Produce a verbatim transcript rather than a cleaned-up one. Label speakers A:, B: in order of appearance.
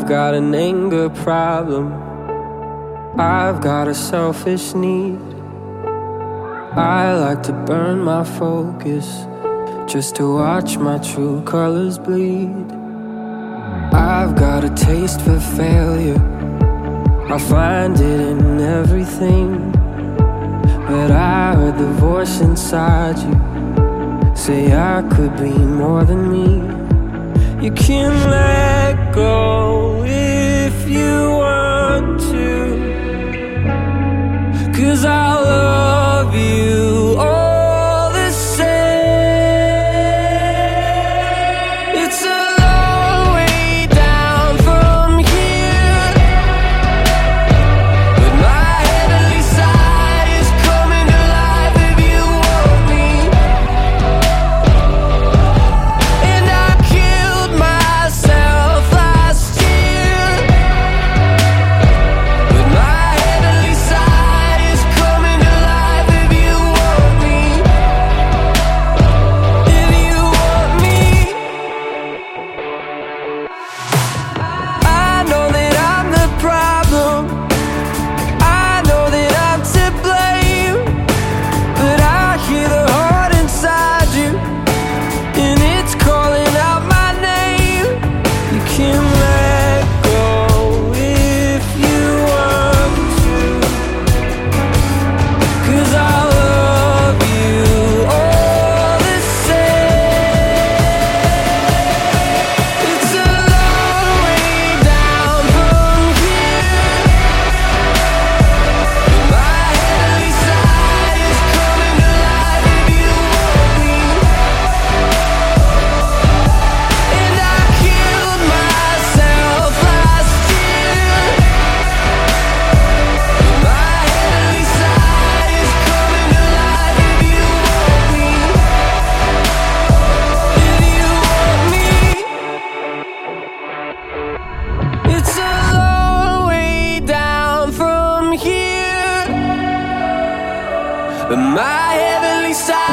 A: got an anger problem. I've got a selfish need. I like to burn my focus just to watch my true colors bleed. I've got a taste for failure. I find it in everything. But I heard the voice inside you say I could be more than me. You can let go if you want to, 'cause I love you all the same. It's a long way down from here, but my heavenly side is coming alive if you want me. And I killed myself last year, but my heavenly side is coming alive if you want me. If you want me. I know that I'm the problem. I know that I'm to blame, but I hear the heart inside you, and it's calling out my name. You can let go if you want to, 'cause I love you all the same. It's a long way down from here, but my heavenly side is coming alive if you want me. And I killed myself last year, but my heavenly side is coming alive if you want me. If you want me. It's a long way down from here, but my heavenly side